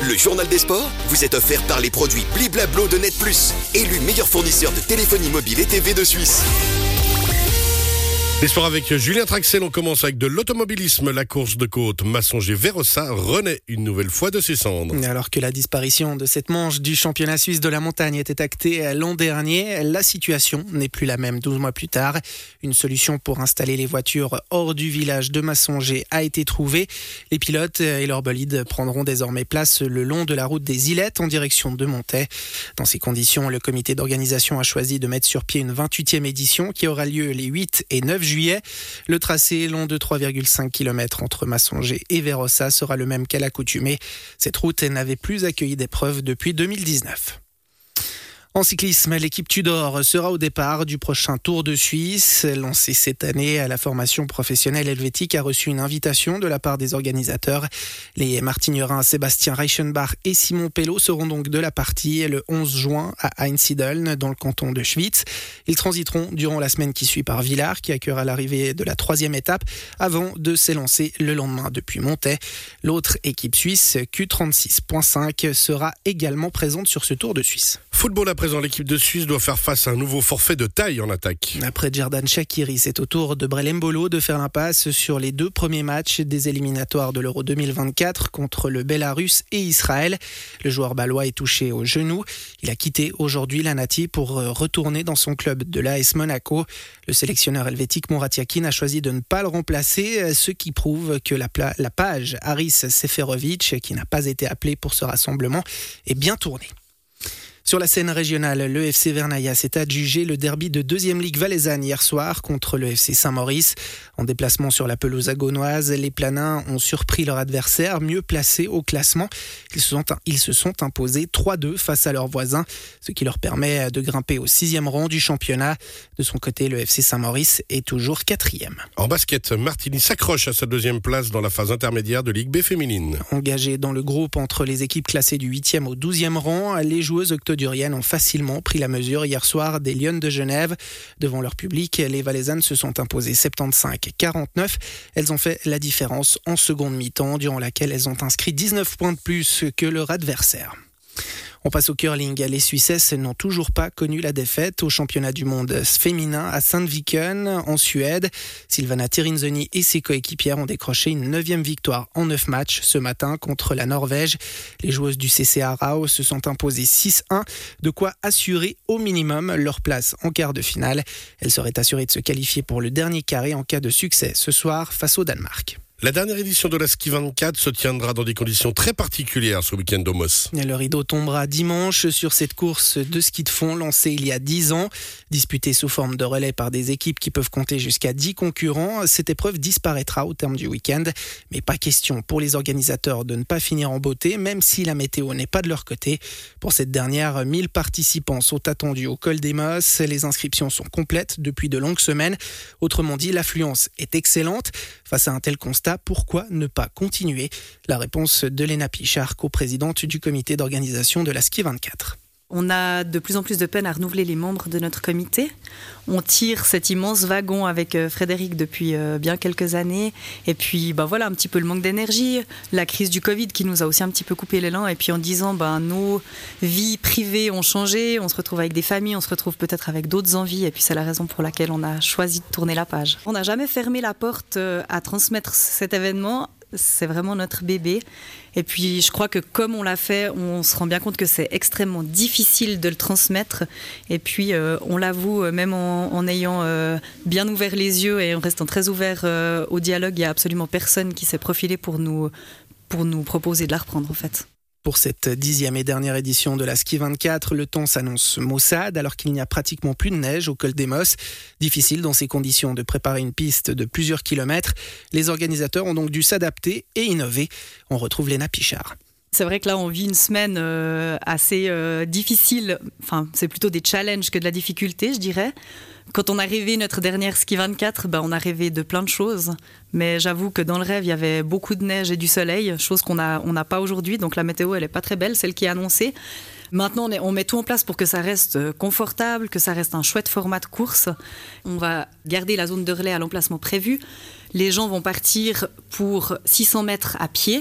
Le journal des sports vous est offert par les produits Bliblablo de Net Plus, élu meilleur fournisseur de téléphonie mobile et TV de Suisse. Les sports avec Julien Traxel, on commence avec de l'automobilisme. La course de côte Massonger-Verossa renaît une nouvelle fois de ses cendres. Alors que la disparition de cette manche du championnat suisse de la montagne était actée l'an dernier, la situation n'est plus la même 12 mois plus tard. Une solution pour installer les voitures hors du village de Massonger a été trouvée. Les pilotes et leurs bolides prendront désormais place le long de la route des Ilettes en direction de Montaix. Dans ces conditions, le comité d'organisation a choisi de mettre sur pied une 28e édition qui aura lieu les 8 et 9 juillet. Le tracé long de 3,5 km entre Massonger et Verossa sera le même qu'à l'accoutumée. Cette route n'avait plus accueilli d'épreuves depuis 2019. En cyclisme, l'équipe Tudor sera au départ du prochain Tour de Suisse. Lancée cette année, la formation professionnelle helvétique a reçu une invitation de la part des organisateurs. Les Martignerins Sébastien Reichenbach et Simon Pelot seront donc de la partie le 11 juin à Einsiedeln, dans le canton de Schwyz. Ils transiteront durant la semaine qui suit par Villars, qui accueillera l'arrivée de la 3e étape, avant de s'élancer le lendemain depuis Montaix. L'autre équipe suisse, Q36.5, sera également présente sur ce Tour de Suisse. Football à présent, l'équipe de Suisse doit faire face à un nouveau forfait de taille en attaque. Après Djerdan Shaqiri, c'est au tour de Brelem Bolo de faire l'impasse sur les 2 premiers matchs des éliminatoires de l'Euro 2024 contre le Bélarus et Israël. Le joueur balois est touché au genou. Il a quitté aujourd'hui la Nati pour retourner dans son club de l'AS Monaco. Le sélectionneur helvétique Murat Yakin a choisi de ne pas le remplacer, ce qui prouve que la page Haris Seferovic, qui n'a pas été appelé pour ce rassemblement, est bien tournée. Sur la scène régionale, le FC Vernaya s'est adjugé le derby de 2e Ligue valaisanne hier soir contre le FC Saint-Maurice. En déplacement sur la pelouse agonoise, les Planins ont surpris leur adversaire, mieux placé au classement. Ils se sont imposés 3-2 face à leurs voisins, ce qui leur permet de grimper au 6e rang du championnat. De son côté, le FC Saint-Maurice est toujours 4e. En basket, Martigny s'accroche à sa 2e place dans la phase intermédiaire de Ligue B féminine. Engagées dans le groupe entre les équipes classées du 8e au 12e rang, les joueuses octoduriennes ont facilement pris la mesure hier soir des Lionnes de Genève. Devant leur public, les Valaisannes se sont imposées 75-49. Elles ont fait la différence en seconde mi-temps, durant laquelle elles ont inscrit 19 points de plus que leur adversaire. On passe au curling. Les Suissesses n'ont toujours pas connu la défaite au championnat du monde féminin à Sandviken en Suède. Silvana Tirinzoni et ses coéquipières ont décroché une 9e victoire en 9 matchs ce matin contre la Norvège. Les joueuses du CC Aarau se sont imposées 6-1, de quoi assurer au minimum leur place en quart de finale. Elles seraient assurées de se qualifier pour le dernier carré en cas de succès ce soir face au Danemark. La dernière édition de la Ski 24 se tiendra dans des conditions très particulières ce week-end au Moss. Le rideau tombera dimanche sur cette course de ski de fond lancée il y a 10 ans. Disputée sous forme de relais par des équipes qui peuvent compter jusqu'à 10 concurrents, cette épreuve disparaîtra au terme du week-end. Mais pas question pour les organisateurs de ne pas finir en beauté, même si la météo n'est pas de leur côté. Pour cette dernière, 1000 participants sont attendus au col des Mosses. Les inscriptions sont complètes depuis de longues semaines. Autrement dit, l'affluence est excellente. Face à un tel constat, pourquoi ne pas continuer ? La réponse de Léna Pichard, coprésidente du comité d'organisation de la Ski 24. On a de plus en plus de peine à renouveler les membres de notre comité. On tire cet immense wagon avec Frédéric depuis bien quelques années. Et puis voilà, un petit peu le manque d'énergie, la crise du Covid qui nous a aussi un petit peu coupé l'élan. Et puis en disant nos vies privées ont changé, on se retrouve avec des familles, on se retrouve peut-être avec d'autres envies. Et puis c'est la raison pour laquelle on a choisi de tourner la page. On n'a jamais fermé la porte à transmettre cet événement. C'est vraiment notre bébé. Et puis, je crois que comme on l'a fait, on se rend bien compte que c'est extrêmement difficile de le transmettre. Et puis, on l'avoue, même en ayant bien ouvert les yeux et en restant très ouvert au dialogue, il n'y a absolument personne qui s'est profilé pour nous proposer de la reprendre, en fait. Pour cette 10e et dernière édition de la Ski 24, le temps s'annonce maussade alors qu'il n'y a pratiquement plus de neige au col des Mosses. Difficile dans ces conditions de préparer une piste de plusieurs kilomètres. Les organisateurs ont donc dû s'adapter et innover. On retrouve Léna Pichard. C'est vrai que là, on vit une semaine assez difficile. Enfin, c'est plutôt des challenges que de la difficulté, je dirais. Quand on a rêvé notre dernière Ski 24, on a rêvé de plein de choses. Mais j'avoue que dans le rêve, il y avait beaucoup de neige et du soleil, chose qu'on n'a pas aujourd'hui. Donc la météo, elle n'est pas très belle, celle qui est annoncée. Maintenant, on met tout en place pour que ça reste confortable, que ça reste un chouette format de course. On va garder la zone de relais à l'emplacement prévu. Les gens vont partir pour 600 mètres à pied.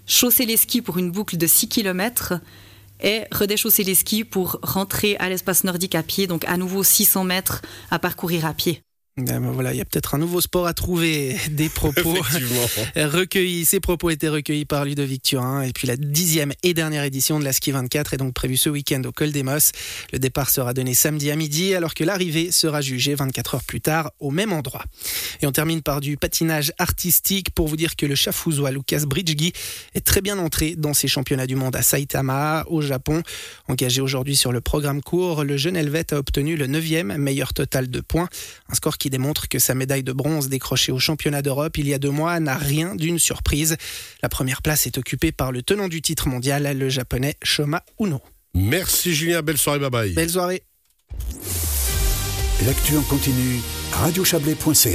chausser les skis pour une boucle de 6 km et redéchausser les skis pour rentrer à l'espace nordique à pied, donc à nouveau 600 mètres à parcourir à pied. Voilà, il y a peut-être un nouveau sport à trouver. Des propos recueillis. Ces propos étaient recueillis par Ludovic Turin. Et puis la 10e et dernière édition de la Ski 24 est donc prévue ce week-end au Col des Mosses. Le départ sera donné samedi à midi, alors que l'arrivée sera jugée 24 heures plus tard au même endroit. Et on termine par du patinage artistique pour vous dire que le Chafouzois Lucas Bridgegi est très bien entré dans ces championnats du monde à Saitama, au Japon. Engagé aujourd'hui sur le programme court, le jeune Helvète a obtenu le 9e meilleur total de points. Un score qui démontre que sa médaille de bronze décrochée au championnat d'Europe il y a 2 mois n'a rien d'une surprise. La première place est occupée par le tenant du titre mondial, le japonais Shoma Uno. Merci Julien, belle soirée, bye bye. Belle soirée. L'actu en continu, radiochablais.ca.